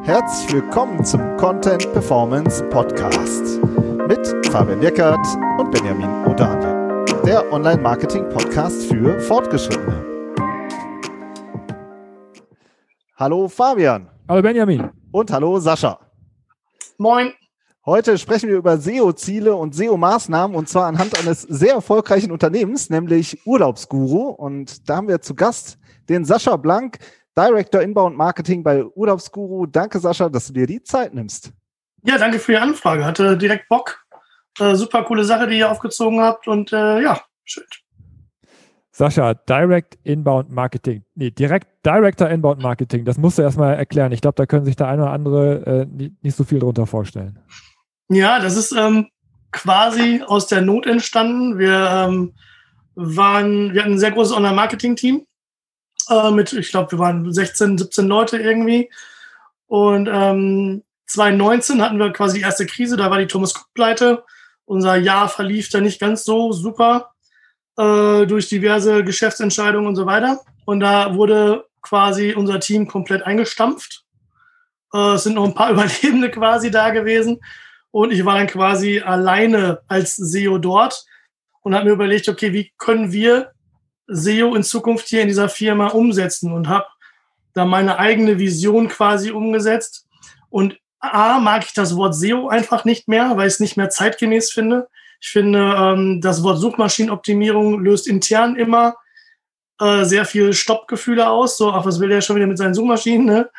Herzlich willkommen zum Content Performance Podcast mit Fabian Jeckert und Benjamin Odani, der Online-Marketing-Podcast für Fortgeschrittene. Hallo Fabian. Hallo Benjamin. Und hallo Sascha. Moin. Heute sprechen wir über SEO-Ziele und SEO-Maßnahmen und zwar anhand eines sehr erfolgreichen Unternehmens, nämlich Urlaubsguru. Und da haben wir zu Gast den Sascha Blank, Director Inbound Marketing bei Urlaubsguru. Danke Sascha, dass du dir die Zeit nimmst. Ja, danke für die Anfrage. Hatte direkt Bock. Super coole Sache, die ihr aufgezogen habt und ja, schön. Sascha, Director Inbound Marketing, das musst du erstmal erklären. Ich glaube, da können sich der eine oder andere nicht so viel drunter vorstellen. Ja, das ist quasi aus der Not entstanden. Wir hatten ein sehr großes Online-Marketing-Team ich glaube, wir waren 16, 17 Leute irgendwie. Und 2019 hatten wir quasi die erste Krise, da war die Thomas Cook-Pleite. Unser Jahr verlief da nicht ganz so super durch diverse Geschäftsentscheidungen und so weiter. Und da wurde quasi unser Team komplett eingestampft. Es sind noch ein paar Überlebende quasi da gewesen. Und ich war dann quasi alleine als SEO dort und habe mir überlegt, okay, wie können wir SEO in Zukunft hier in dieser Firma umsetzen und habe da meine eigene Vision quasi umgesetzt. Und mag ich das Wort SEO einfach nicht mehr, weil ich es nicht mehr zeitgemäß finde. Ich finde, das Wort Suchmaschinenoptimierung löst intern immer sehr viel Stoppgefühle aus. So, ach, was will der schon wieder mit seinen Suchmaschinen, ne?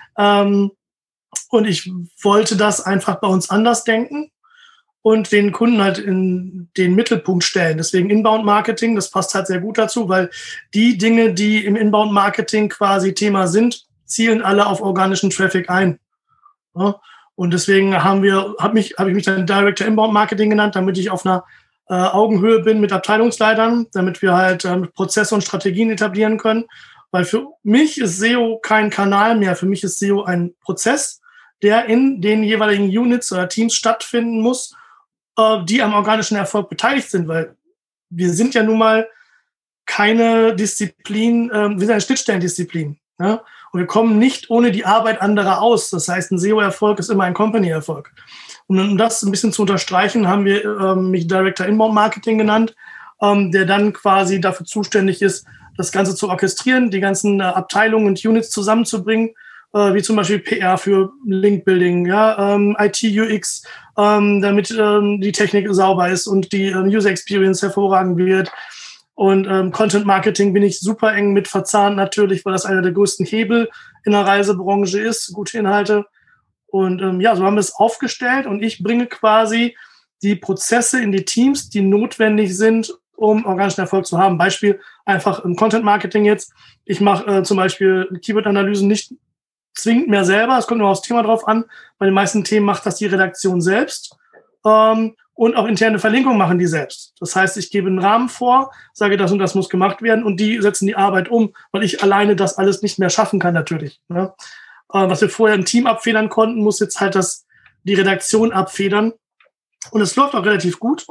Und ich wollte das einfach bei uns anders denken und den Kunden halt in den Mittelpunkt stellen. Deswegen Inbound-Marketing, das passt halt sehr gut dazu, weil die Dinge, die im Inbound-Marketing quasi Thema sind, zielen alle auf organischen Traffic ein. Ja? Und deswegen habe ich mich dann Director Inbound-Marketing genannt, damit ich auf einer Augenhöhe bin mit Abteilungsleitern, damit wir halt Prozesse und Strategien etablieren können. Weil für mich ist SEO kein Kanal mehr. Für mich ist SEO ein Prozess, der in den jeweiligen Units oder Teams stattfinden muss, die am organischen Erfolg beteiligt sind, weil wir sind ja nun mal keine Disziplin, wir sind eine Schnittstellendisziplin. Ja? Und wir kommen nicht ohne die Arbeit anderer aus. Das heißt, ein SEO-Erfolg ist immer ein Company-Erfolg. Und um das ein bisschen zu unterstreichen, haben wir mich Director Inbound Marketing genannt, der dann quasi dafür zuständig ist, das Ganze zu orchestrieren, die ganzen Abteilungen und Units zusammenzubringen, wie zum Beispiel PR für Link-Building, ja, IT, UX, damit die Technik sauber ist und die User Experience hervorragend wird. Und Content-Marketing bin ich super eng mit verzahnt natürlich, weil das einer der größten Hebel in der Reisebranche ist, gute Inhalte. Und ja, so haben wir es aufgestellt und ich bringe quasi die Prozesse in die Teams, die notwendig sind, um organischen Erfolg zu haben. Beispiel einfach im Content-Marketing jetzt. Ich mache zum Beispiel Keyword-Analysen nicht zwingend mehr selber. Es kommt nur aufs Thema drauf an. Bei den meisten Themen macht das die Redaktion selbst. Und auch interne Verlinkungen machen die selbst. Das heißt, ich gebe einen Rahmen vor, sage, das und das muss gemacht werden und die setzen die Arbeit um, weil ich alleine das alles nicht mehr schaffen kann natürlich. Ne? Was wir vorher im Team abfedern konnten, muss jetzt halt die Redaktion abfedern. Und es läuft auch relativ gut.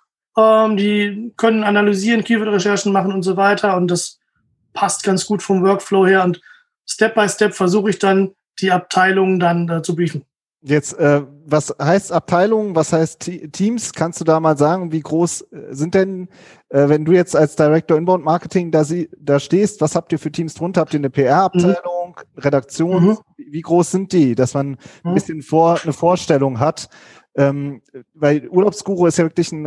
Die können analysieren, Keyword-Recherchen machen und so weiter. Und das passt ganz gut vom Workflow her. Und Step by Step versuche ich dann, die Abteilungen dann zu briefen. Jetzt, was heißt Abteilungen, was heißt Teams? Kannst du da mal sagen, wie groß sind denn, wenn du jetzt als Director Inbound Marketing da stehst, was habt ihr für Teams drunter? Habt ihr eine PR-Abteilung, Redaktion? Wie groß sind die, dass man ein bisschen eine Vorstellung hat? Weil Urlaubsguru ist ja wirklich ein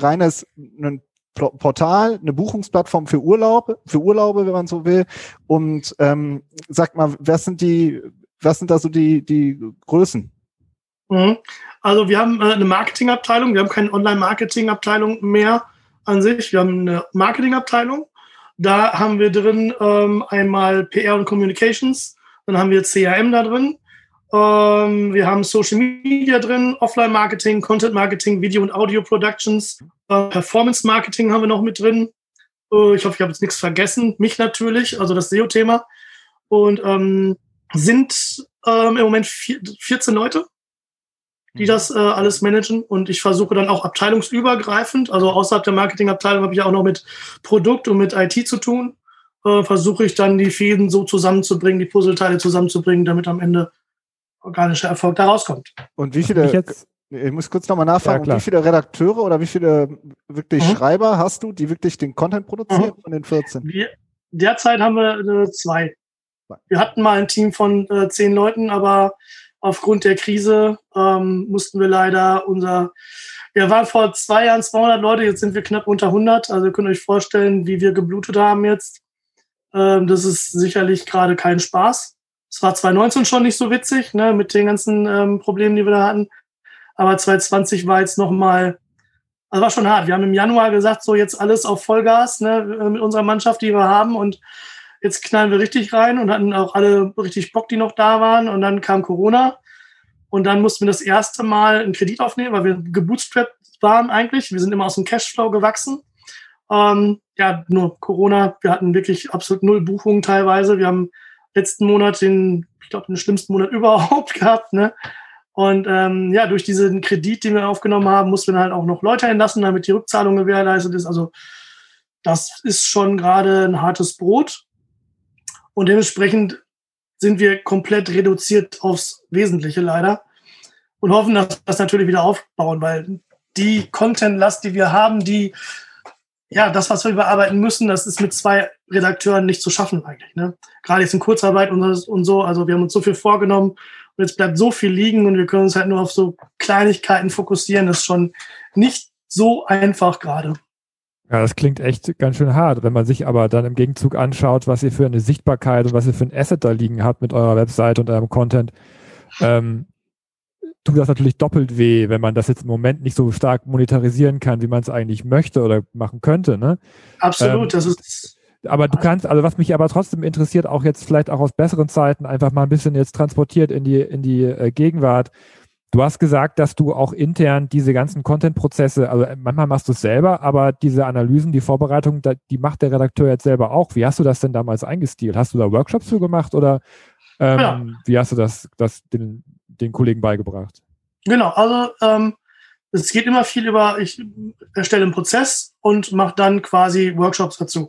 Portal, eine Buchungsplattform für Urlaube, wenn man so will. Und sag mal, was sind da so die Größen? Also wir haben eine Marketingabteilung, wir haben keine Online-Marketing-Abteilung mehr an sich. Wir haben eine Marketingabteilung. Da haben wir drin einmal PR und Communications, dann haben wir CRM da drin. Wir haben Social Media drin, Offline-Marketing, Content-Marketing, Video- und Audio-Productions, Performance-Marketing haben wir noch mit drin. Ich hoffe, ich habe jetzt nichts vergessen. Mich natürlich, also das SEO-Thema. Und sind im Moment 14 Leute, die das alles managen. Und ich versuche dann auch abteilungsübergreifend, also außerhalb der Marketingabteilung habe ich ja auch noch mit Produkt und mit IT zu tun, versuche ich dann die Fäden so zusammenzubringen, die Puzzleteile zusammenzubringen, damit am Ende organischer Erfolg da rauskommt. Und wie viele, ich muss kurz nochmal nachfragen, wie viele Redakteure oder wie viele wirklich Schreiber hast du, die wirklich den Content produzieren von den 14? Derzeit haben wir 2. Wir hatten mal ein Team von 10 Leuten, aber aufgrund der Krise mussten wir leider wir waren vor 2 Jahren 200 Leute, jetzt sind wir knapp unter 100. Also ihr könnt euch vorstellen, wie wir geblutet haben jetzt. Das ist sicherlich gerade kein Spaß. Es war 2019 schon nicht so witzig, ne, mit den ganzen Problemen, die wir da hatten. Aber 2020 war jetzt nochmal, also war schon hart. Wir haben im Januar gesagt, so jetzt alles auf Vollgas, ne, mit unserer Mannschaft, die wir haben. Und jetzt knallen wir richtig rein und hatten auch alle richtig Bock, die noch da waren. Und dann kam Corona. Und dann mussten wir das erste Mal einen Kredit aufnehmen, weil wir gebootstrapped waren eigentlich. Wir sind immer aus dem Cashflow gewachsen. Nur Corona. Wir hatten wirklich absolut 0 Buchungen teilweise. Wir haben letzten Monat den schlimmsten Monat überhaupt gehabt, ne? Und durch diesen Kredit, den wir aufgenommen haben, mussten wir halt auch noch Leute entlassen, damit die Rückzahlung gewährleistet ist. Also das ist schon gerade ein hartes Brot. Und dementsprechend sind wir komplett reduziert aufs Wesentliche leider und hoffen, dass wir das natürlich wieder aufbauen, weil die Content-Last, die wir haben, das, was wir bearbeiten müssen, das ist mit 2 Redakteuren nicht zu schaffen eigentlich, ne? Gerade jetzt in Kurzarbeit und so, also wir haben uns so viel vorgenommen und jetzt bleibt so viel liegen und wir können uns halt nur auf so Kleinigkeiten fokussieren. Das ist schon nicht so einfach gerade. Ja, das klingt echt ganz schön hart. Wenn man sich aber dann im Gegenzug anschaut, was ihr für eine Sichtbarkeit und was ihr für ein Asset da liegen habt mit eurer Webseite und eurem Content, tut das natürlich doppelt weh, wenn man das jetzt im Moment nicht so stark monetarisieren kann, wie man es eigentlich möchte oder machen könnte, ne? Absolut, das ist... Aber du kannst, also was mich aber trotzdem interessiert, auch jetzt vielleicht auch aus besseren Zeiten, einfach mal ein bisschen jetzt transportiert in die Gegenwart. Du hast gesagt, dass du auch intern diese ganzen Content-Prozesse, also manchmal machst du es selber, aber diese Analysen, die Vorbereitung, die macht der Redakteur jetzt selber auch. Wie hast du das denn damals eingestielt? Hast du da Workshops für gemacht oder wie hast du das den Kollegen beigebracht? Genau, also es geht immer viel über, ich erstelle einen Prozess und mache dann quasi Workshops dazu.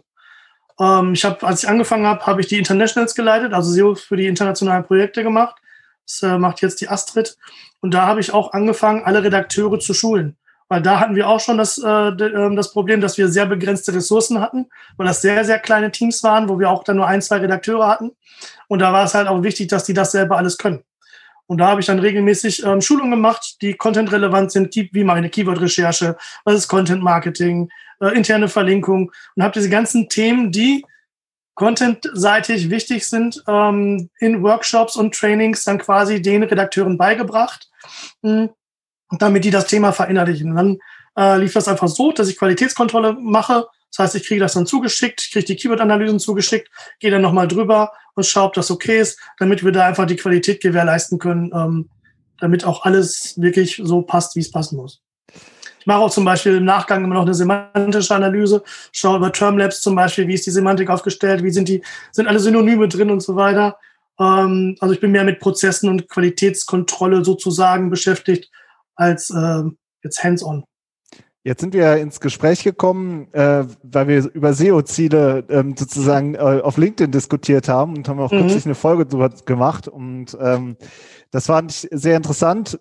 Als ich angefangen habe, habe ich die Internationals geleitet, also SEO für die internationalen Projekte gemacht. Das macht jetzt die Astrid. Und da habe ich auch angefangen, alle Redakteure zu schulen. Weil da hatten wir auch schon das Problem, dass wir sehr begrenzte Ressourcen hatten, weil das sehr, sehr kleine Teams waren, wo wir auch dann nur 1, 2 Redakteure hatten. Und da war es halt auch wichtig, dass die das selber alles können. Und da habe ich dann regelmäßig Schulungen gemacht, die content-relevant sind, wie meine Keyword-Recherche, was ist Content-Marketing, interne Verlinkung und habe diese ganzen Themen, die contentseitig wichtig sind, in Workshops und Trainings dann quasi den Redakteuren beigebracht, damit die das Thema verinnerlichen. Und dann lief das einfach so, dass ich Qualitätskontrolle mache. Das heißt, ich kriege das dann zugeschickt, kriege die Keyword-Analysen zugeschickt, gehe dann nochmal drüber und schaue, ob das okay ist, damit wir da einfach die Qualität gewährleisten können, damit auch alles wirklich so passt, wie es passen muss. Ich mache auch zum Beispiel im Nachgang immer noch eine semantische Analyse, schaue über Termlabs zum Beispiel, wie ist die Semantik aufgestellt, sind alle Synonyme drin und so weiter. Also ich bin mehr mit Prozessen und Qualitätskontrolle sozusagen beschäftigt als jetzt hands-on. Jetzt sind wir ins Gespräch gekommen, weil wir über SEO-Ziele sozusagen auf LinkedIn diskutiert haben und haben auch kürzlich eine Folge darüber gemacht. Und das fand ich sehr interessant,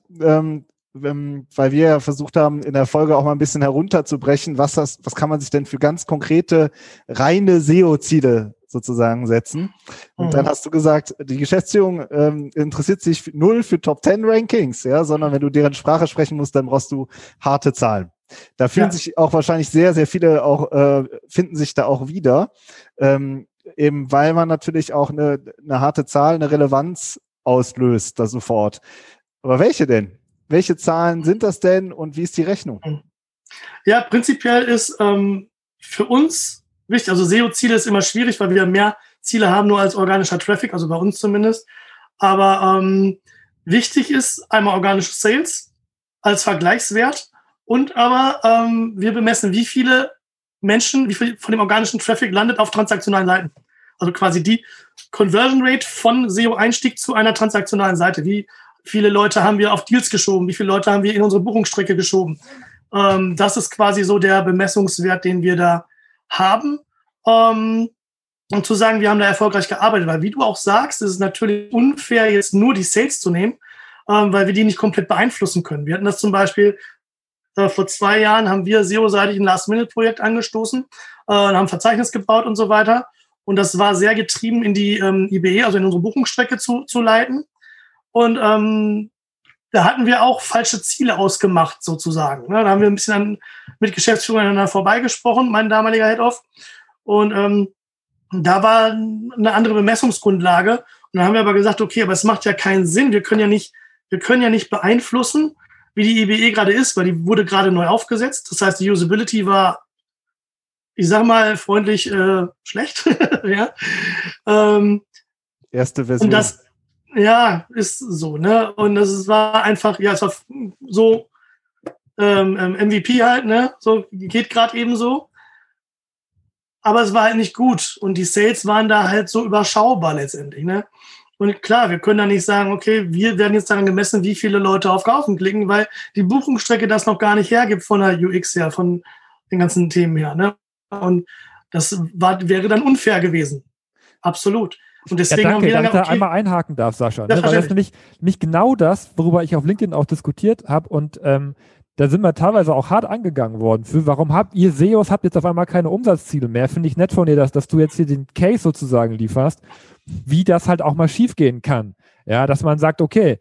weil wir ja versucht haben, in der Folge auch mal ein bisschen herunterzubrechen, was kann man sich denn für ganz konkrete, reine SEO-Ziele sozusagen setzen. Und dann hast du gesagt, die Geschäftsführung interessiert sich 0 für Top 10 Rankings, ja, sondern wenn du deren Sprache sprechen musst, dann brauchst du harte Zahlen. Da fühlen sich auch wahrscheinlich sehr, sehr viele auch, finden sich da auch wieder, eben weil man natürlich auch eine harte Zahl, eine Relevanz auslöst da sofort. Aber welche denn? Welche Zahlen sind das denn und wie ist die Rechnung? Ja, prinzipiell ist für uns wichtig, also SEO-Ziele ist immer schwierig, weil wir mehr Ziele haben nur als organischer Traffic, also bei uns zumindest. Aber wichtig ist einmal organische Sales als Vergleichswert und aber wir bemessen, wie viele Menschen, wie viel von dem organischen Traffic landet auf transaktionalen Seiten. Also quasi die Conversion Rate von SEO-Einstieg zu einer transaktionalen Seite. Wie viele Leute haben wir auf Deals geschoben? Wie viele Leute haben wir in unsere Buchungsstrecke geschoben? Das ist quasi so der Bemessungswert, den wir da haben. Und und zu sagen, wir haben da erfolgreich gearbeitet. Weil wie du auch sagst, ist es natürlich unfair, jetzt nur die Sales zu nehmen, weil wir die nicht komplett beeinflussen können. Wir hatten das zum Beispiel vor 2 Jahren, haben wir SEO-seitig ein Last-Minute-Projekt angestoßen, haben ein Verzeichnis gebaut und so weiter. Und das war sehr getrieben in die IBE, also in unsere Buchungsstrecke zu leiten. Und da hatten wir auch falsche Ziele ausgemacht, sozusagen. Da haben wir ein bisschen mit Geschäftsführern aneinander vorbeigesprochen, mein damaliger Head-Off. Und da war eine andere Bemessungsgrundlage. Und dann haben wir aber gesagt, okay, aber es macht ja keinen Sinn. Wir können ja nicht beeinflussen, wie die IBE gerade ist, weil die wurde gerade neu aufgesetzt. Das heißt, die Usability war, ich sag mal, freundlich schlecht. Ja. Erste Version. Und das, ja, ist so, ne? Und das war einfach, ja, es war so MVP halt, ne? So geht gerade eben so. Aber es war halt nicht gut. Und die Sales waren da halt so überschaubar letztendlich, ne? Und klar, wir können da nicht sagen, okay, wir werden jetzt daran gemessen, wie viele Leute auf Kaufen klicken, weil die Buchungsstrecke das noch gar nicht hergibt von der UX her, von den ganzen Themen her, ne? Und das wäre dann unfair gewesen. Absolut. Und deswegen ja, danke, haben wir dass ich da okay, einmal einhaken darf, Sascha. Ne? Weil das nämlich nicht genau das, worüber ich auf LinkedIn auch diskutiert habe. Und da sind wir teilweise auch hart angegangen worden. Warum habt ihr SEOs, habt jetzt auf einmal keine Umsatzziele mehr? Finde ich nett von dir, dass du jetzt hier den Case sozusagen lieferst, wie das halt auch mal schiefgehen kann. Ja, dass man sagt, okay,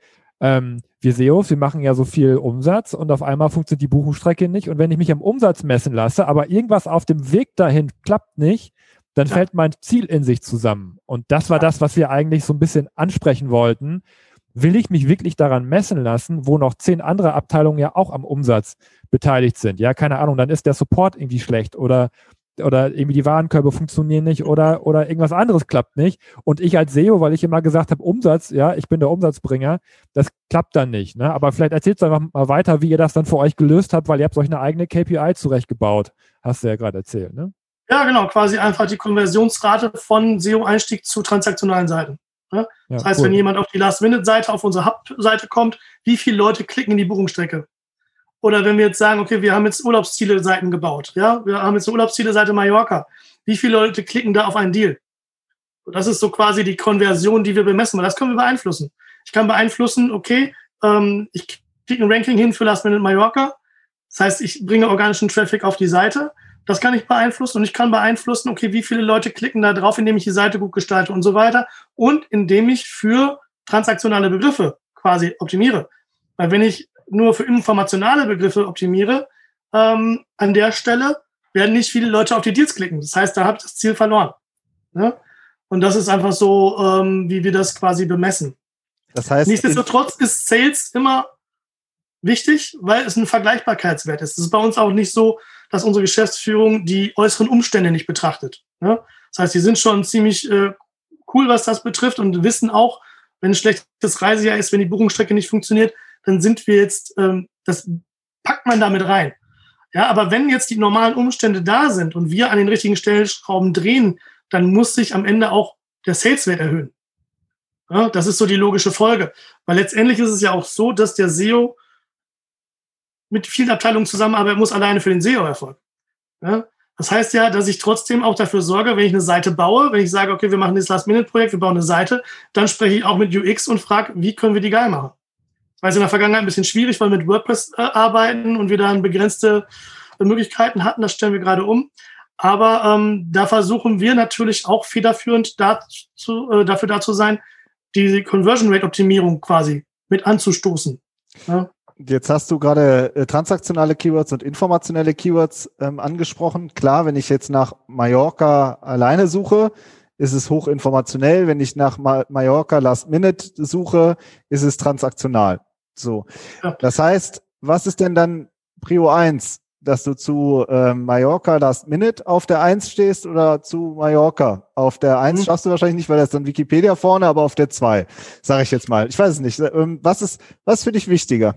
wir SEOs, wir machen ja so viel Umsatz und auf einmal funktioniert die Buchungsstrecke nicht. Und wenn ich mich am Umsatz messen lasse, aber irgendwas auf dem Weg dahin klappt nicht, dann fällt mein Ziel in sich zusammen. Und das war das, was wir eigentlich so ein bisschen ansprechen wollten. Will ich mich wirklich daran messen lassen, wo noch 10 andere Abteilungen ja auch am Umsatz beteiligt sind? Ja, keine Ahnung, dann ist der Support irgendwie schlecht oder irgendwie die Warenkörbe funktionieren nicht oder irgendwas anderes klappt nicht. Und ich als SEO, weil ich immer gesagt habe, Umsatz, ja, ich bin der Umsatzbringer, das klappt dann nicht. Ne? Aber vielleicht erzählt doch mal weiter, wie ihr das dann für euch gelöst habt, weil ihr habt euch eine eigene KPI zurechtgebaut. Hast du ja gerade erzählt, ne? Ja, genau, quasi einfach die Konversionsrate von SEO-Einstieg zu transaktionalen Seiten. Ne? Ja, das heißt, cool. wenn jemand auf die Last-Minute-Seite, auf unsere Hub-Seite kommt, wie viele Leute klicken in die Buchungsstrecke? Oder wenn wir jetzt sagen, okay, wir haben jetzt Urlaubsziele-Seiten gebaut, ja, wir haben jetzt eine Urlaubsziele-Seite Mallorca. Wie viele Leute klicken da auf einen Deal? Das ist so quasi die Konversion, die wir bemessen, weil das können wir beeinflussen. Ich kann beeinflussen, okay, ich kriege ein Ranking hin für Last-Minute Mallorca. Das heißt, ich bringe organischen Traffic auf die Seite. Das kann ich beeinflussen und ich kann beeinflussen, okay, wie viele Leute klicken da drauf, indem ich die Seite gut gestalte und so weiter und indem ich für transaktionale Begriffe quasi optimiere. Weil wenn ich nur für informationale Begriffe optimiere, an der Stelle werden nicht viele Leute auf die Deals klicken. Das heißt, da habe ich das Ziel verloren. Ne? Und das ist einfach so, wie wir das quasi bemessen. Das heißt, nichtsdestotrotz ist Sales immer wichtig, weil es ein Vergleichbarkeitswert ist. Es ist bei uns auch nicht so, dass unsere Geschäftsführung die äußeren Umstände nicht betrachtet. Ne? Das heißt, die sind schon ziemlich cool, was das betrifft und wissen auch, wenn ein schlechtes Reisejahr ist, wenn die Buchungsstrecke nicht funktioniert, dann sind wir jetzt, das packt man damit rein. Ja, aber wenn jetzt die normalen Umstände da sind und wir an den richtigen Stellschrauben drehen, dann muss sich am Ende auch der Saleswert erhöhen. Ja, das ist so die logische Folge. Weil letztendlich ist es ja auch so, dass der SEO mit vielen Abteilungen zusammenarbeiten muss, alleine für den SEO-Erfolg. Ja? Das heißt ja, dass ich trotzdem auch dafür sorge, wenn ich eine Seite baue, wenn ich sage, okay, wir machen dieses Last-Minute-Projekt, wir bauen eine Seite, dann spreche ich auch mit UX und frage, wie können wir die geil machen? Das war jetzt in der Vergangenheit ein bisschen schwierig, weil wir mit WordPress arbeiten und wir dann begrenzte Möglichkeiten hatten, das stellen wir gerade um. Aber da versuchen wir natürlich auch federführend dafür da zu sein, die Conversion-Rate-Optimierung quasi mit anzustoßen. Ja? Jetzt hast du gerade transaktionale Keywords und informationelle Keywords angesprochen. Klar, wenn ich jetzt nach Mallorca alleine suche, ist es hochinformationell. Wenn ich nach Mallorca Last Minute suche, ist es transaktional. So. Ja. Das heißt, was ist denn dann Prio 1? Dass du zu Mallorca Last Minute auf der 1 stehst oder zu Mallorca auf der 1 schaffst du wahrscheinlich nicht, weil da ist dann Wikipedia vorne, aber auf der 2, sage ich jetzt mal. Ich weiß es nicht. Was ist für dich wichtiger?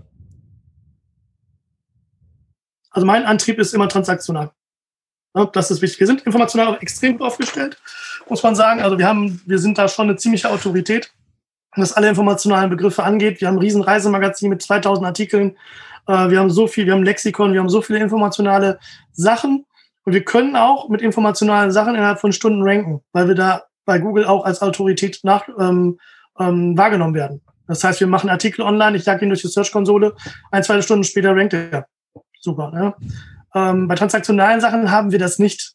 Also mein Antrieb ist immer transaktional. Ja, das ist wichtig. Wir sind informational auch extrem gut aufgestellt, muss man sagen. Also wir sind da schon eine ziemliche Autorität, was alle informationalen Begriffe angeht. Wir haben ein riesen Reisemagazin mit 2000 Artikeln. Wir haben so viel, wir haben ein Lexikon, wir haben so viele informationale Sachen. Und wir können auch mit informationalen Sachen innerhalb von Stunden ranken, weil wir da bei Google auch als Autorität wahrgenommen werden. Das heißt, wir machen Artikel online, ich jage ihn durch die Search-Konsole, 1-2 Stunden später rankt er. Super. Ja. Bei transaktionalen Sachen haben wir das nicht,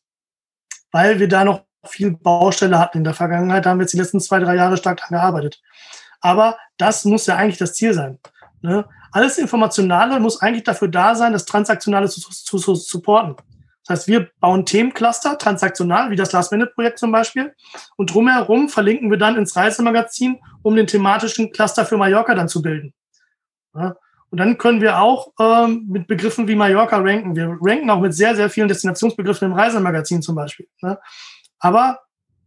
weil wir da noch viel Baustelle hatten in der Vergangenheit. Da haben wir jetzt die letzten 2-3 Jahre stark dran gearbeitet. Aber das muss ja eigentlich das Ziel sein. Ne? Alles Informationale muss eigentlich dafür da sein, das Transaktionale zu supporten. Das heißt, wir bauen Themencluster, transaktional, wie das Last-Minute-Projekt zum Beispiel. Und drumherum verlinken wir dann ins Reisemagazin, um den thematischen Cluster für Mallorca dann zu bilden. Ja? Und dann können wir auch mit Begriffen wie Mallorca ranken. Wir ranken auch mit sehr, sehr vielen Destinationsbegriffen im Reisemagazin zum Beispiel. Ne? Aber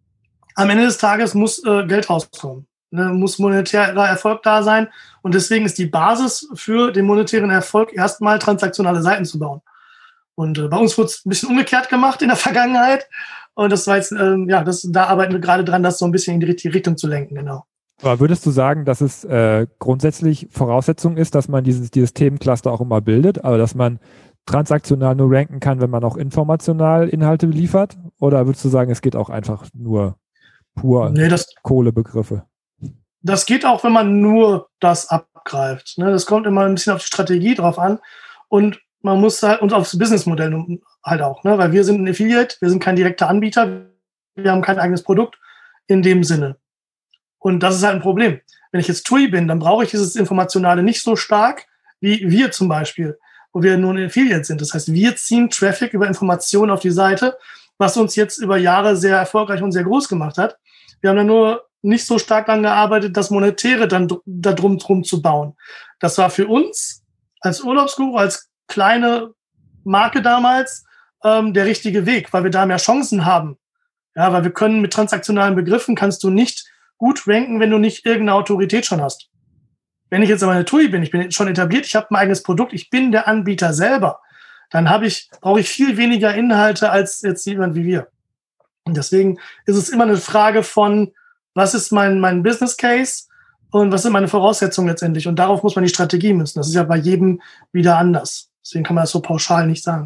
am Ende des Tages muss Geld rauskommen. Ne? Muss monetärer Erfolg da sein. Und deswegen ist die Basis für den monetären Erfolg erstmal transaktionale Seiten zu bauen. Und bei uns wurde es ein bisschen umgekehrt gemacht in der Vergangenheit. Und das war jetzt, da arbeiten wir gerade dran, das so ein bisschen in die richtige Richtung zu lenken, genau. Aber würdest du sagen, dass es grundsätzlich Voraussetzung ist, dass man dieses Themencluster auch immer bildet, aber dass man transaktional nur ranken kann, wenn man auch informational Inhalte liefert? Oder würdest du sagen, es geht auch einfach nur pur Kohlebegriffe? Das geht auch, wenn man nur das abgreift. Ne? Das kommt immer ein bisschen auf die Strategie drauf an und man muss halt und aufs Businessmodell halt auch, ne? Weil wir sind ein Affiliate, wir sind kein direkter Anbieter, wir haben kein eigenes Produkt in dem Sinne. Und das ist halt ein Problem. Wenn ich jetzt TUI bin, dann brauche ich dieses Informationale nicht so stark wie wir zum Beispiel, wo wir nur ein Affiliate sind. Das heißt, wir ziehen Traffic über Informationen auf die Seite, was uns jetzt über Jahre sehr erfolgreich und sehr groß gemacht hat. Wir haben dann nur nicht so stark daran gearbeitet, das Monetäre dann da drum zu bauen. Das war für uns als Urlaubsguru, als kleine Marke damals der richtige Weg, weil wir da mehr Chancen haben. Ja, weil wir können mit transaktionalen Begriffen kannst du nicht gut ranken, wenn du nicht irgendeine Autorität schon hast. Wenn ich jetzt aber eine TUI bin, ich bin schon etabliert, ich habe ein eigenes Produkt, ich bin der Anbieter selber, dann brauche ich viel weniger Inhalte als jetzt jemand wie wir. Und deswegen ist es immer eine Frage von, was ist mein Business Case und was sind meine Voraussetzungen letztendlich? Und darauf muss man die Strategie münzen. Das ist ja bei jedem wieder anders. Deswegen kann man das so pauschal nicht sagen.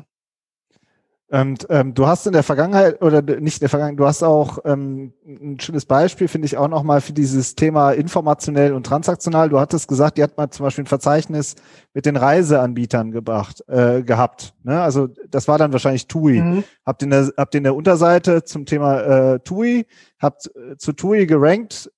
Und du hast in der Vergangenheit, oder nicht in der Vergangenheit, du hast auch ein schönes Beispiel, finde ich auch nochmal für dieses Thema informationell und transaktional. Du hattest gesagt, ihr habt mal zum Beispiel ein Verzeichnis mit den Reiseanbietern gehabt. Ne? Also das war dann wahrscheinlich TUI. Mhm. Habt ihr in der Unterseite zum Thema TUI, habt zu TUI gerankt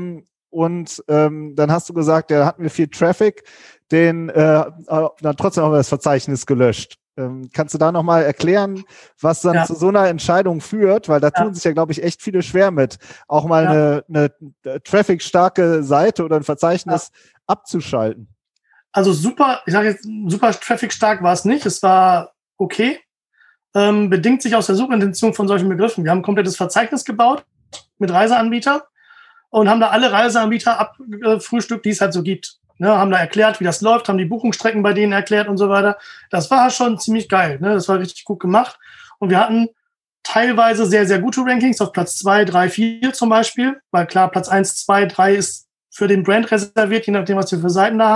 und dann hast du gesagt, da hatten wir viel Traffic, dann trotzdem haben wir das Verzeichnis gelöscht. Kannst du da nochmal erklären, was dann zu so einer Entscheidung führt? Weil da tun sich ja, glaube ich, echt viele schwer mit, auch mal eine traffic-starke Seite oder ein Verzeichnis abzuschalten. Also super traffic-stark war es nicht. Es war okay. Bedingt sich aus der Suchintention von solchen Begriffen. Wir haben ein komplettes Verzeichnis gebaut mit Reiseanbietern und haben da alle Reiseanbieter abfrühstückt, die es halt so gibt. Ne, haben da erklärt, wie das läuft, haben die Buchungsstrecken bei denen erklärt und so weiter. Das war schon ziemlich geil. Ne? Das war richtig gut gemacht. Und wir hatten teilweise sehr, sehr gute Rankings auf Platz 2, 3, 4 zum Beispiel. Weil klar, Platz 1, 2, 3 ist für den Brand reserviert, je nachdem, was wir für Seiten da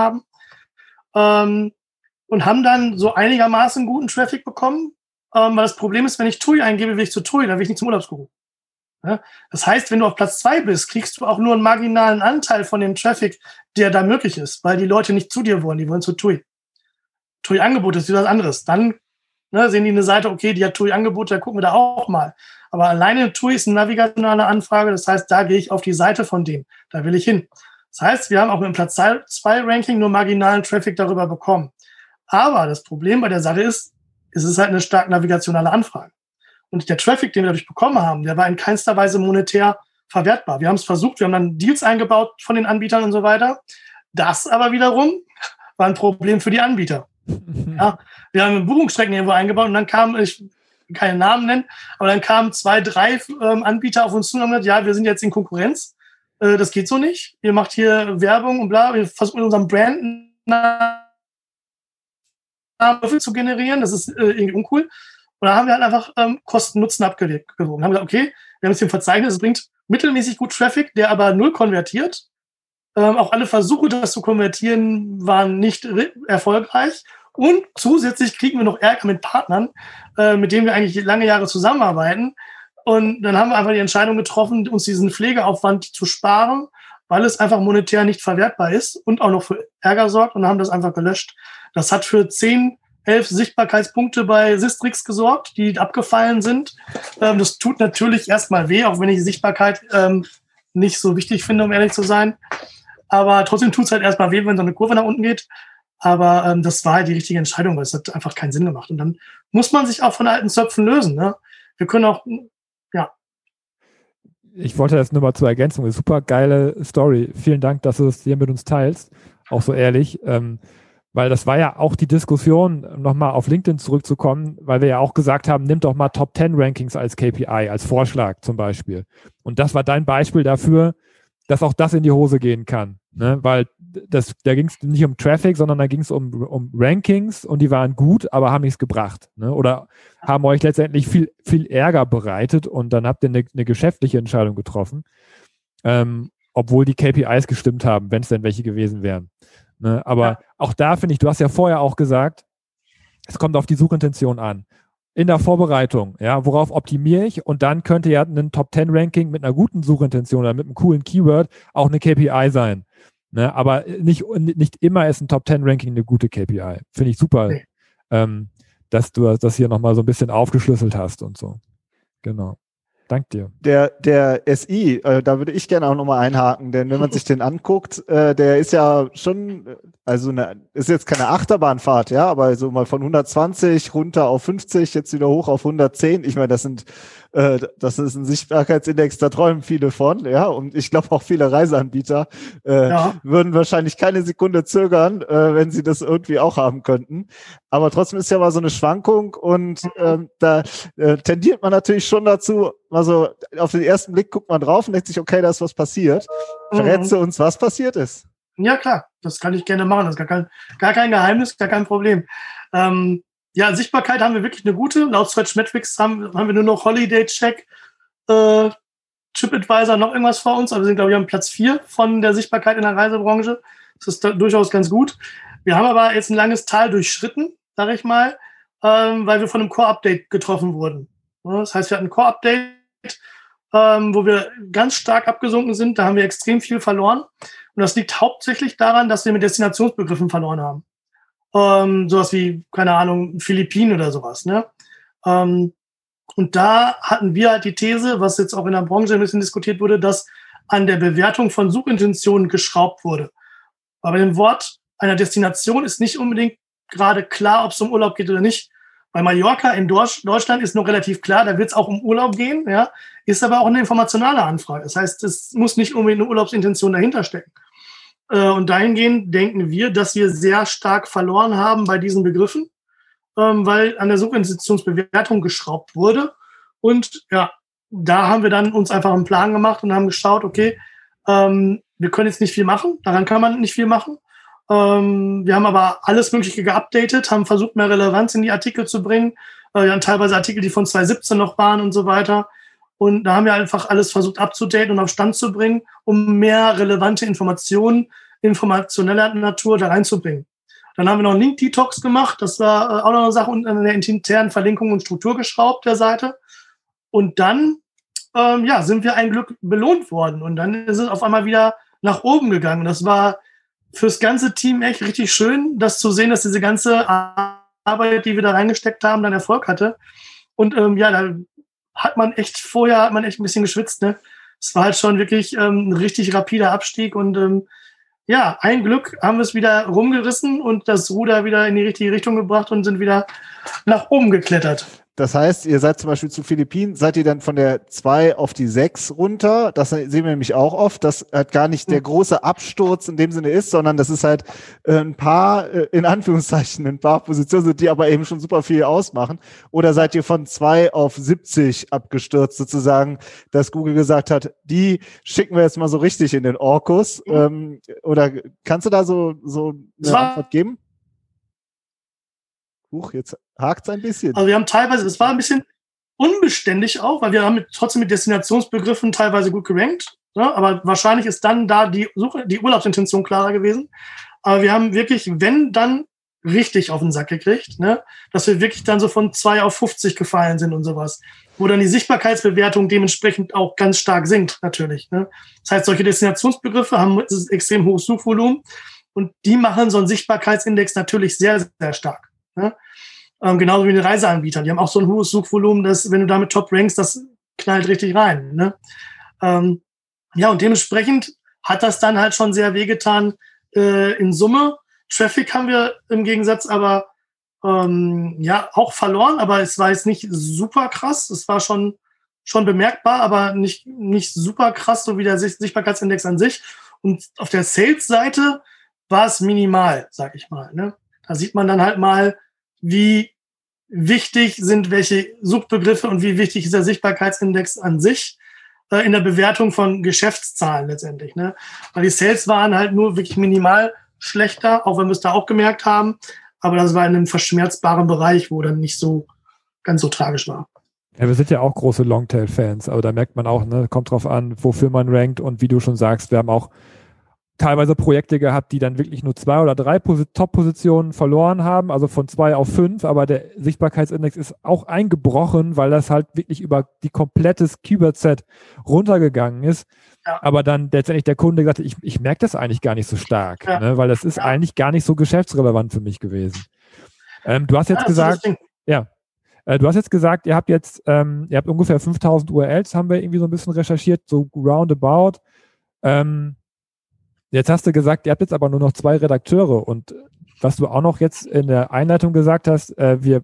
haben. Und haben dann so einigermaßen guten Traffic bekommen. Weil das Problem ist, wenn ich TUI eingebe, will ich zu TUI, dann will ich nicht zum Urlaubsguru. Ja? Das heißt, wenn du auf Platz 2 bist, kriegst du auch nur einen marginalen Anteil von dem Traffic, der da möglich ist, weil die Leute nicht zu dir wollen, die wollen zu TUI. TUI-Angebot ist wieder was anderes. Dann sehen die eine Seite, okay, die hat TUI-Angebote, da gucken wir da auch mal. Aber alleine TUI ist eine navigationale Anfrage, das heißt, da gehe ich auf die Seite von denen. Da will ich hin. Das heißt, wir haben auch mit dem Platz 2 Ranking nur marginalen Traffic darüber bekommen. Aber das Problem bei der Sache ist, es ist halt eine stark navigationale Anfrage. Und der Traffic, den wir dadurch bekommen haben, der war in keinster Weise monetär verwertbar. Wir haben es versucht, wir haben dann Deals eingebaut von den Anbietern und so weiter. Das aber wiederum war ein Problem für die Anbieter. Ja, wir haben Buchungsstrecken irgendwo eingebaut und dann kamen, ich will keine Namen nennen, aber dann kamen 2, 3 Anbieter auf uns zu und haben gesagt, ja, wir sind jetzt in Konkurrenz. Das geht so nicht. Ihr macht hier Werbung und bla. Wir versuchen mit unserem Brand zu generieren. Das ist irgendwie uncool. Und da haben wir halt einfach Kosten-Nutzen abgewogen. Haben gesagt, okay, wir haben jetzt hier ein Verzeichnis, es bringt mittelmäßig gut Traffic, der aber null konvertiert. Auch alle Versuche, das zu konvertieren, waren nicht erfolgreich. Und zusätzlich kriegen wir noch Ärger mit Partnern, mit denen wir eigentlich lange Jahre zusammenarbeiten. Und dann haben wir einfach die Entscheidung getroffen, uns diesen Pflegeaufwand zu sparen, weil es einfach monetär nicht verwertbar ist und auch noch für Ärger sorgt, und haben das einfach gelöscht. Das hat für 10, 11 Sichtbarkeitspunkte bei Sistrix gesorgt, die abgefallen sind. Das tut natürlich erstmal weh, auch wenn ich die Sichtbarkeit nicht so wichtig finde, um ehrlich zu sein. Aber trotzdem tut es halt erstmal weh, wenn so eine Kurve nach unten geht. Aber das war halt die richtige Entscheidung, weil es hat einfach keinen Sinn gemacht. Und dann muss man sich auch von alten Zöpfen lösen. Ne? Wir können auch, ja. Ich wollte das nur mal zur Ergänzung. Super geile Story. Vielen Dank, dass du es hier mit uns teilst. Auch so ehrlich. Weil das war ja auch die Diskussion, nochmal auf LinkedIn zurückzukommen, weil wir ja auch gesagt haben, nimm doch mal Top 10 Rankings als KPI, als Vorschlag zum Beispiel. Und das war dein Beispiel dafür, dass auch das in die Hose gehen kann. Ne? Weil da ging es nicht um Traffic, sondern da ging es um Rankings, und die waren gut, aber haben nichts gebracht. Ne? Oder haben euch letztendlich viel, viel Ärger bereitet, und dann habt ihr eine geschäftliche Entscheidung getroffen, obwohl die KPIs gestimmt haben, wenn es denn welche gewesen wären. Ne? Aber auch da finde ich, du hast ja vorher auch gesagt, es kommt auf die Suchintention an. In der Vorbereitung, ja, worauf optimiere ich? Und dann könnte ja ein Top-10-Ranking mit einer guten Suchintention oder mit einem coolen Keyword auch eine KPI sein. Ne? Aber nicht immer ist ein Top-10-Ranking eine gute KPI. Finde ich super, dass du das hier nochmal so ein bisschen aufgeschlüsselt hast und so. Genau. Dank dir. Der SI, da würde ich gerne auch nochmal einhaken, denn wenn man sich den anguckt, der ist ja schon, also ist jetzt keine Achterbahnfahrt, ja, aber so mal von 120 runter auf 50, jetzt wieder hoch auf 110. Ich meine, das ist ein Sichtbarkeitsindex, da träumen viele von, ja, und ich glaube auch viele Reiseanbieter würden wahrscheinlich keine Sekunde zögern, wenn sie das irgendwie auch haben könnten. Aber trotzdem ist ja mal so eine Schwankung, und da tendiert man natürlich schon dazu, also auf den ersten Blick guckt man drauf und denkt sich, okay, da ist was passiert. Verrätst du uns, was passiert ist? Ja, klar, das kann ich gerne machen. Das ist gar kein Geheimnis, gar kein Problem. Ja, Sichtbarkeit haben wir wirklich eine gute. Laut Searchmetrics haben wir nur noch Holiday Check, TripAdvisor, noch irgendwas vor uns. Aber wir sind, glaube ich, am Platz 4 von der Sichtbarkeit in der Reisebranche. Das ist durchaus ganz gut. Wir haben aber jetzt ein langes Tal durchschritten, sage ich mal, weil wir von einem Core-Update getroffen wurden. Das heißt, wir hatten ein Core-Update, wo wir ganz stark abgesunken sind. Da haben wir extrem viel verloren. Und das liegt hauptsächlich daran, dass wir mit Destinationsbegriffen verloren haben. Sowas wie, keine Ahnung, Philippinen oder sowas. Ne? Und da hatten wir halt die These, was jetzt auch in der Branche ein bisschen diskutiert wurde, dass an der Bewertung von Suchintentionen geschraubt wurde. Aber bei dem Wort einer Destination ist nicht unbedingt gerade klar, ob es um Urlaub geht oder nicht. Bei Mallorca in Deutschland ist noch relativ klar, da wird es auch um Urlaub gehen, ja, ist aber auch eine informationale Anfrage. Das heißt, es muss nicht unbedingt eine Urlaubsintention dahinter stecken. Und dahingehend denken wir, dass wir sehr stark verloren haben bei diesen Begriffen, weil an der Suchintentionsbewertung geschraubt wurde. Und ja, da haben wir dann uns einfach einen Plan gemacht und haben geschaut, okay, wir können jetzt nicht viel machen, daran kann man nicht viel machen. Wir haben aber alles Mögliche geupdatet, haben versucht, mehr Relevanz in die Artikel zu bringen. Wir haben teilweise Artikel, die von 2017 noch waren und so weiter. Und da haben wir einfach alles versucht abzudaten und auf Stand zu bringen, um mehr relevante Informationen informationeller Natur da reinzubringen. Dann haben wir noch einen Link-Detox gemacht. Das war auch noch eine Sache, und an der internen Verlinkung und Struktur geschraubt der Seite. Und dann sind wir ein Glück belohnt worden. Und dann ist es auf einmal wieder nach oben gegangen. Das war fürs ganze Team echt richtig schön, das zu sehen, dass diese ganze Arbeit, die wir da reingesteckt haben, dann Erfolg hatte. Und da hat man echt ein bisschen geschwitzt. Ne? Es war halt schon wirklich ein richtig rapider Abstieg. Und ein Glück haben wir es wieder rumgerissen und das Ruder wieder in die richtige Richtung gebracht und sind wieder nach oben geklettert. Das heißt, ihr seid zum Beispiel zu Philippinen, seid ihr dann von der 2 auf die 6 runter? Das sehen wir nämlich auch oft, dass halt gar nicht der große Absturz in dem Sinne ist, sondern das ist halt ein paar Positionen, die aber eben schon super viel ausmachen. Oder seid ihr von 2 auf 70 abgestürzt sozusagen, dass Google gesagt hat, die schicken wir jetzt mal so richtig in den Orkus? Oder kannst du da so eine Antwort geben? Jetzt hakt es ein bisschen. Also wir haben teilweise, es war ein bisschen unbeständig auch, weil wir haben trotzdem mit Destinationsbegriffen teilweise gut gerankt. Ja, aber wahrscheinlich ist dann da die Urlaubsintention klarer gewesen. Aber wir haben wirklich, wenn dann richtig auf den Sack gekriegt, ne? Dass wir wirklich dann so von 2 auf 50 gefallen sind und sowas. Wo dann die Sichtbarkeitsbewertung dementsprechend auch ganz stark sinkt, natürlich. Ne? Das heißt, solche Destinationsbegriffe haben extrem hohes Suchvolumen und die machen so einen Sichtbarkeitsindex natürlich sehr, sehr stark. Ne? Genauso wie die Reiseanbieter. Die haben auch so ein hohes Suchvolumen, dass, wenn du damit top rankst, das knallt richtig rein. Ne? Ja, und dementsprechend hat das dann halt schon sehr wehgetan in Summe. Traffic haben wir im Gegensatz aber ja auch verloren, aber es war jetzt nicht super krass. Es war schon bemerkbar, aber nicht super krass, so wie der Sichtbarkeitsindex an sich. Und auf der Sales-Seite war es minimal, sag ich mal. Ne? Da sieht man dann halt mal, wie wichtig sind welche Suchbegriffe und wie wichtig ist der Sichtbarkeitsindex an sich in der Bewertung von Geschäftszahlen letztendlich. Ne? Weil die Sales waren halt nur wirklich minimal schlechter, auch wenn wir es da auch gemerkt haben. Aber das war in einem verschmerzbaren Bereich, wo dann nicht so ganz so tragisch war. Ja, wir sind ja auch große Longtail-Fans, aber da merkt man auch, ne, kommt drauf an, wofür man rankt und wie du schon sagst, wir haben auch teilweise Projekte gehabt, die dann wirklich nur 2 oder 3 Top-Positionen verloren haben, also von 2 auf 5, aber der Sichtbarkeitsindex ist auch eingebrochen, weil das halt wirklich über die komplette Keyword-Set runtergegangen ist. Ja. Aber dann letztendlich der Kunde gesagt hat, ich merke das eigentlich gar nicht so stark, ne, weil das ist eigentlich gar nicht so geschäftsrelevant für mich gewesen. Du hast jetzt gesagt, du hast jetzt gesagt, ihr habt ungefähr 5000 URLs, haben wir irgendwie so ein bisschen recherchiert, so roundabout. Jetzt hast du gesagt, ihr habt jetzt aber nur noch 2 Redakteure und was du auch noch jetzt in der Einleitung gesagt hast, wir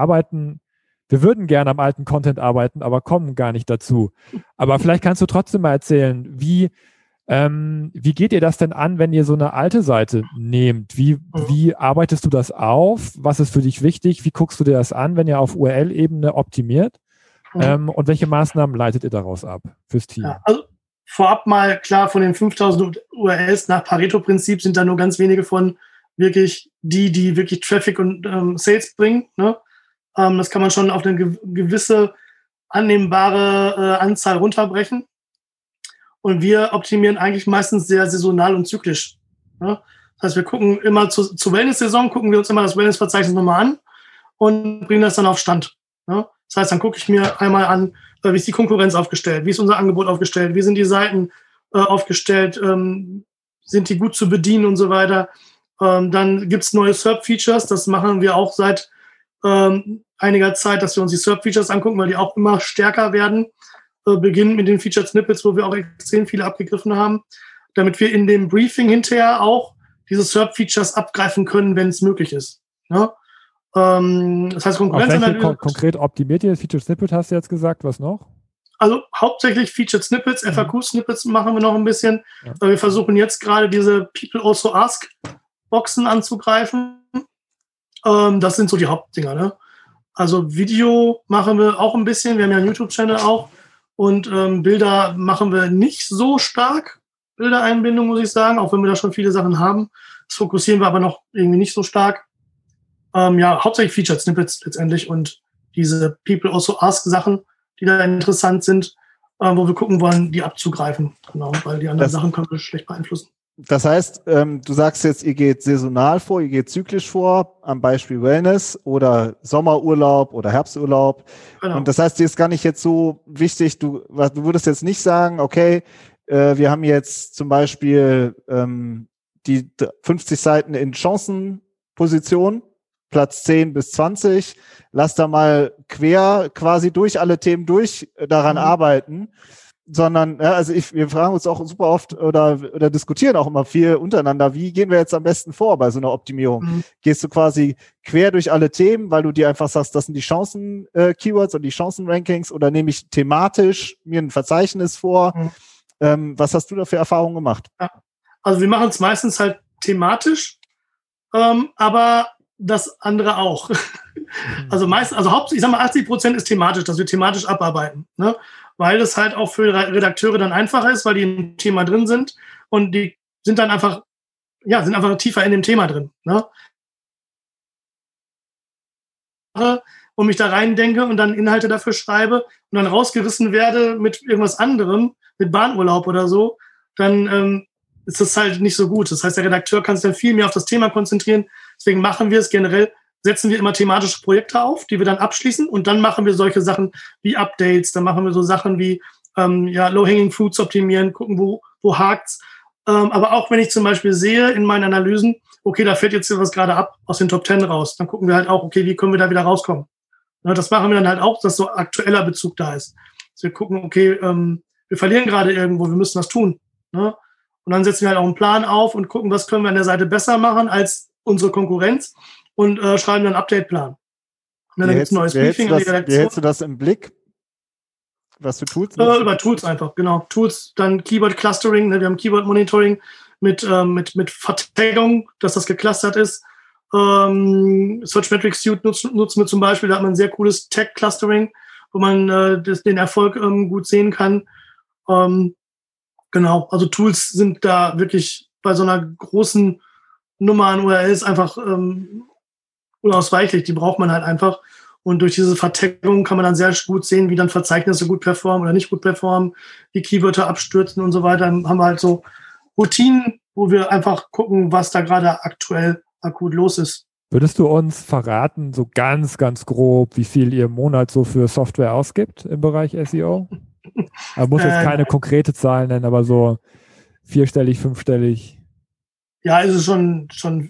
würden gerne am alten Content arbeiten, aber kommen gar nicht dazu. Aber vielleicht kannst du trotzdem mal erzählen, wie geht ihr das denn an, wenn ihr so eine alte Seite nehmt? Wie arbeitest du das auf? Was ist für dich wichtig? Wie guckst du dir das an, wenn ihr auf URL-Ebene optimiert? Und welche Maßnahmen leitet ihr daraus ab fürs Team? Ja, also vorab mal klar, von den 5000 URLs nach Pareto-Prinzip sind da nur ganz wenige von wirklich die wirklich Traffic und Sales bringen. Ne? Das kann man schon auf eine gewisse annehmbare Anzahl runterbrechen. Und wir optimieren eigentlich meistens sehr saisonal und zyklisch. Ne? Das heißt, wir gucken immer zur Wellness-Saison, gucken wir uns immer das Wellness-Verzeichnis nochmal an und bringen das dann auf Stand. Ne? Das heißt, dann gucke ich mir einmal an, wie ist die Konkurrenz aufgestellt, wie ist unser Angebot aufgestellt, wie sind die Seiten aufgestellt, sind die gut zu bedienen und so weiter. Dann gibt's neue SERP-Features, das machen wir auch seit einiger Zeit, dass wir uns die SERP-Features angucken, weil die auch immer stärker werden. Beginnen mit den Featured Snippets, wo wir auch extrem viele abgegriffen haben, damit wir in dem Briefing hinterher auch diese SERP-Features abgreifen können, wenn es möglich ist. Ne? Das heißt, Konkurrenzanalyse. Konkret optimiert ihr das Featured Snippet, hast du jetzt gesagt, was noch? Also hauptsächlich Featured Snippets, FAQ-Snippets machen wir noch ein bisschen. Ja. Wir versuchen jetzt gerade diese People Also Ask Boxen anzugreifen. Das sind so die Hauptdinger. Ne? Also Video machen wir auch ein bisschen. Wir haben ja einen YouTube-Channel auch. Und Bilder machen wir nicht so stark. Bildereinbindung, muss ich sagen, auch wenn wir da schon viele Sachen haben. Das fokussieren wir aber noch irgendwie nicht so stark. Hauptsächlich Featured Snippets letztendlich und diese People Also Ask Sachen, die da interessant sind, wo wir gucken wollen, die abzugreifen. Genau, weil die anderen Sachen können wir schlecht beeinflussen. Das heißt, du sagst jetzt, ihr geht saisonal vor, ihr geht zyklisch vor, am Beispiel Wellness oder Sommerurlaub oder Herbsturlaub. Genau. Und das heißt, dir ist gar nicht jetzt so wichtig, du würdest jetzt nicht sagen, okay, wir haben jetzt zum Beispiel die 50 Seiten in Chancenposition, Platz 10 bis 20, lass da mal quer quasi durch alle Themen daran arbeiten. Sondern, wir fragen uns auch super oft oder diskutieren auch immer viel untereinander, wie gehen wir jetzt am besten vor bei so einer Optimierung? Gehst du quasi quer durch alle Themen, weil du dir einfach sagst, das sind die Chancen-Keywords und die Chancen-Rankings, oder nehme ich thematisch mir ein Verzeichnis vor? Was hast du da für Erfahrungen gemacht? Ja. Also wir machen es meistens halt thematisch, aber das andere auch. Hauptsächlich, ich sag mal, 80% ist thematisch, dass wir thematisch abarbeiten, ne? Weil es halt auch für Redakteure dann einfacher ist, weil die im Thema drin sind und die sind dann einfach tiefer in dem Thema drin, ne? Und mich da rein denke und dann Inhalte dafür schreibe und dann rausgerissen werde mit irgendwas anderem, mit Bahnurlaub oder so, dann ist das halt nicht so gut. Das heißt, der Redakteur kann sich dann viel mehr auf das Thema konzentrieren. Deswegen machen wir es generell, setzen wir immer thematische Projekte auf, die wir dann abschließen und dann machen wir solche Sachen wie Updates, dann machen wir so Sachen wie Low-Hanging Fruits optimieren, gucken, wo hakt's. Aber auch wenn ich zum Beispiel sehe in meinen Analysen, okay, da fällt jetzt was gerade ab aus den Top 10 raus, dann gucken wir halt auch, okay, wie können wir da wieder rauskommen? Ja, das machen wir dann halt auch, dass so aktueller Bezug da ist. Dass wir gucken, okay, wir verlieren gerade irgendwo, wir müssen was tun. Ne? Und dann setzen wir halt auch einen Plan auf und gucken, was können wir an der Seite besser machen als unsere Konkurrenz und schreiben dann einen Update-Plan. Dann gibt es ein neues Briefing. Wie hältst du das im Blick? Was für Tools? Über Tools einfach, genau. Tools, dann Keyword Clustering, ne? Wir haben Keyword Monitoring mit Vertagung, dass das geclustert ist. Search Metrics Suite nutzen wir zum Beispiel, da hat man ein sehr cooles Tag Clustering, wo man den Erfolg gut sehen kann. Genau, also Tools sind da wirklich bei so einer großen Nummer an URLs einfach unausweichlich, die braucht man halt einfach. Und durch diese Vertaggung kann man dann sehr gut sehen, wie dann Verzeichnisse gut performen oder nicht gut performen, wie Keywörter abstürzen und so weiter. Dann haben wir halt so Routinen, wo wir einfach gucken, was da gerade aktuell akut los ist. Würdest du uns verraten, so ganz, ganz grob, wie viel ihr im Monat so für Software ausgibt im Bereich SEO? Man muss jetzt keine konkrete Zahl nennen, aber so 4-stellig, 5-stellig. Ja, ist es schon,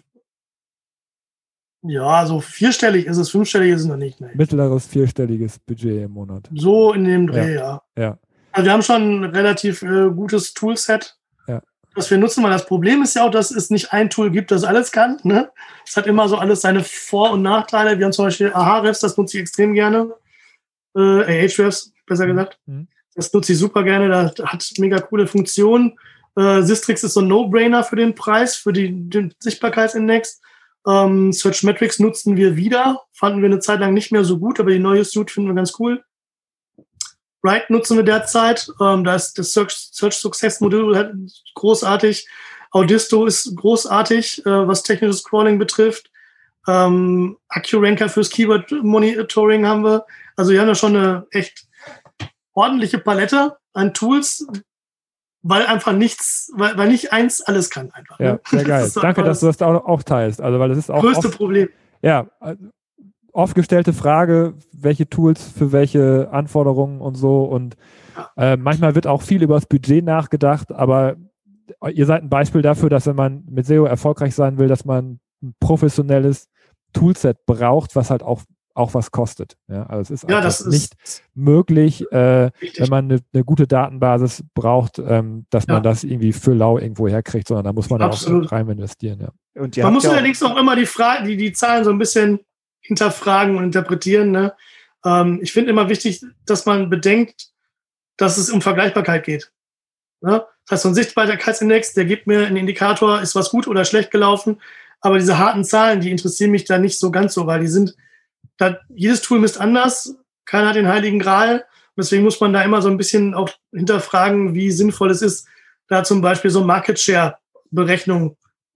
ja, so 4-stellig ist es, 5-stellig ist es noch nicht. Ne. Mittleres 4-stelliges Budget im Monat. So in dem Dreh, ja. Also wir haben schon ein relativ gutes Toolset, das wir nutzen, weil das Problem ist ja auch, dass es nicht ein Tool gibt, das alles kann. Ne? Es hat immer so alles seine Vor- und Nachteile. Wir haben zum Beispiel Ahrefs, das nutze ich extrem gerne. Ahrefs, besser gesagt. Das nutze ich super gerne, das hat mega coole Funktionen. Sistrix ist so ein No-Brainer für den Preis, für den Sichtbarkeitsindex. Search Metrics nutzen wir wieder, fanden wir eine Zeit lang nicht mehr so gut, aber die neue Suite finden wir ganz cool. Bright nutzen wir derzeit, da ist das Search Success Modul großartig. Audisto ist großartig, was technisches Scrolling betrifft. AccuRanker fürs Keyword Monitoring haben wir. Also wir haben da schon eine echt ordentliche Palette an Tools, weil einfach weil nicht eins alles kann einfach. Ja, sehr geil. Danke, dass du das auch teilst. Also, weil das ist auch größte Problem. Ja, oft gestellte Frage, welche Tools für welche Anforderungen und so. Und manchmal wird auch viel über das Budget nachgedacht, aber ihr seid ein Beispiel dafür, dass wenn man mit SEO erfolgreich sein will, dass man ein professionelles Toolset braucht, was halt auch was kostet. Ja, also es ist nicht möglich, wenn man eine gute Datenbasis braucht, dass man das irgendwie für lau irgendwo herkriegt, sondern da muss man auch rein investieren. Ja. Und man muss allerdings auch immer die Zahlen so ein bisschen hinterfragen und interpretieren. Ne? Ich finde immer wichtig, dass man bedenkt, dass es um Vergleichbarkeit geht. Ne? Das heißt, so ein Sichtbarkeitsindex, der gibt mir einen Indikator, ist was gut oder schlecht gelaufen, aber diese harten Zahlen, die interessieren mich da nicht so ganz so, weil die sind jedes Tool misst anders, keiner hat den heiligen Gral. Und deswegen muss man da immer so ein bisschen auch hinterfragen, wie sinnvoll es ist, da zum Beispiel so Market Share Berechnung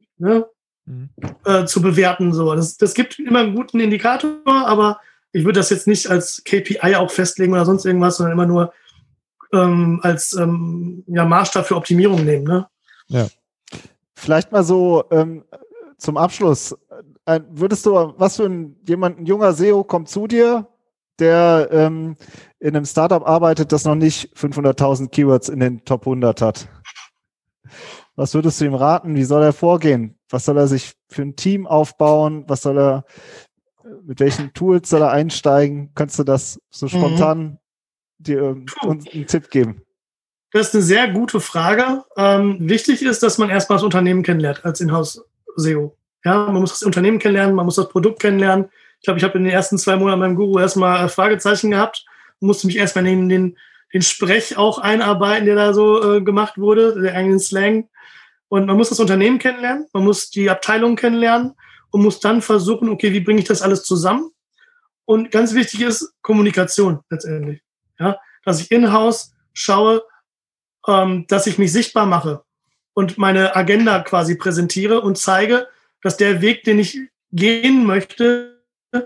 zu bewerten. So. Das gibt immer einen guten Indikator, aber ich würde das jetzt nicht als KPI auch festlegen oder sonst irgendwas, sondern immer nur als Maßstab für Optimierung nehmen. Ne? Ja. Vielleicht mal so zum Abschluss. Würdest du, was für ein junger SEO kommt zu dir, der in einem Startup arbeitet, das noch nicht 500.000 Keywords in den Top 100 hat? Was würdest du ihm raten? Wie soll er vorgehen? Was soll er sich für ein Team aufbauen? Mit welchen Tools soll er einsteigen? Könntest du das so spontan dir uns einen Tipp geben? Das ist eine sehr gute Frage. Wichtig ist, dass man erstmal das Unternehmen kennenlernt als Inhouse-SEO. Ja, man muss das Unternehmen kennenlernen, man muss das Produkt kennenlernen. Ich glaube, ich habe in den ersten 2 Monaten beim Guru erstmal Fragezeichen gehabt und musste mich erstmal in den Sprech auch einarbeiten, der da so gemacht wurde, der eigenen Slang. Und man muss das Unternehmen kennenlernen, man muss die Abteilung kennenlernen und muss dann versuchen, okay, wie bringe ich das alles zusammen? Und ganz wichtig ist Kommunikation letztendlich. Ja, dass ich in-house schaue, dass ich mich sichtbar mache und meine Agenda quasi präsentiere und zeige, dass der Weg, den ich gehen möchte,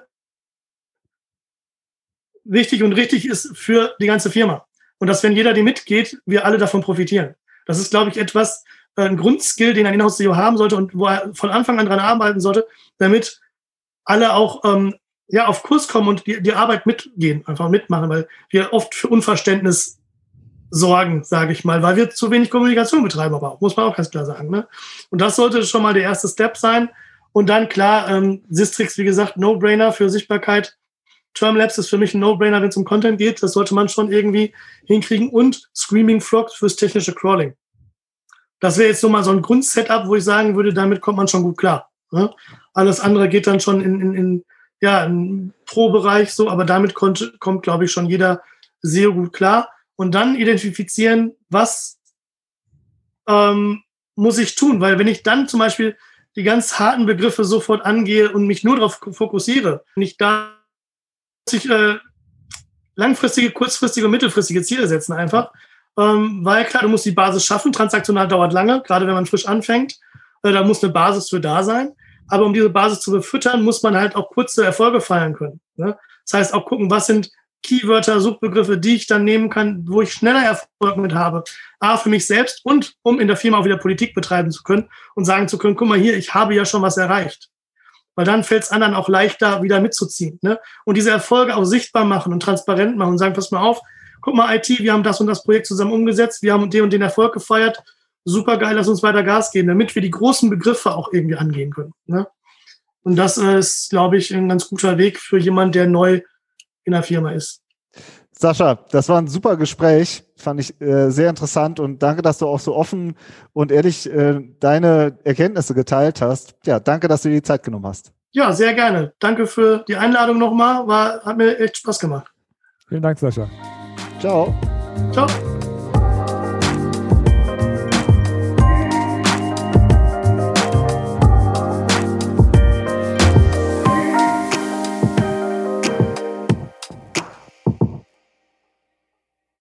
wichtig und richtig ist für die ganze Firma. Und dass, wenn jeder den mitgeht, wir alle davon profitieren. Das ist, glaube ich, etwas, ein Grundskill, den ein Inhouse-SEO haben sollte und wo er von Anfang an dran arbeiten sollte, damit alle auch auf Kurs kommen und die Arbeit mitgehen, einfach mitmachen, weil wir oft für Unverständnis sorgen, sage ich mal, weil wir zu wenig Kommunikation betreiben, aber auch, muss man auch ganz klar sagen. Ne? Und das sollte schon mal der erste Step sein. Und dann, klar, Sistrix, wie gesagt, No-Brainer für Sichtbarkeit. Termlabs ist für mich ein No-Brainer, wenn es um Content geht. Das sollte man schon irgendwie hinkriegen. Und Screaming Frog fürs technische Crawling. Das wäre jetzt so mal so ein Grundsetup, wo ich sagen würde, damit kommt man schon gut klar. Ne? Alles andere geht dann schon in Pro-Bereich so, aber damit kommt, glaube ich, schon jeder SEO gut klar. Und dann identifizieren, was muss ich tun? Weil wenn ich dann zum Beispiel die ganz harten Begriffe sofort angehe und mich nur darauf fokussiere, nicht da muss ich langfristige, kurzfristige und mittelfristige Ziele setzen einfach. Weil klar, du musst die Basis schaffen. Transaktional dauert lange, gerade wenn man frisch anfängt. Da muss eine Basis für da sein. Aber um diese Basis zu befüttern, muss man halt auch kurze Erfolge feiern können. Ne? Das heißt auch gucken, was sind Keywörter, Suchbegriffe, die ich dann nehmen kann, wo ich schneller Erfolg mit habe. A, für mich selbst und um in der Firma auch wieder Politik betreiben zu können und sagen zu können, guck mal hier, ich habe ja schon was erreicht. Weil dann fällt es anderen auch leichter, wieder mitzuziehen. Ne? Und diese Erfolge auch sichtbar machen und transparent machen und sagen, pass mal auf, guck mal IT, wir haben das und das Projekt zusammen umgesetzt, wir haben den Erfolg gefeiert, super geil, lass uns weiter Gas geben, damit wir die großen Begriffe auch irgendwie angehen können. Ne? Und das ist, glaube ich, ein ganz guter Weg für jemanden, der neu in der Firma ist. Sascha, das war ein super Gespräch, fand ich sehr interessant und danke, dass du auch so offen und ehrlich deine Erkenntnisse geteilt hast. Ja, danke, dass du dir die Zeit genommen hast. Ja, sehr gerne. Danke für die Einladung nochmal, hat mir echt Spaß gemacht. Vielen Dank, Sascha. Ciao. Ciao.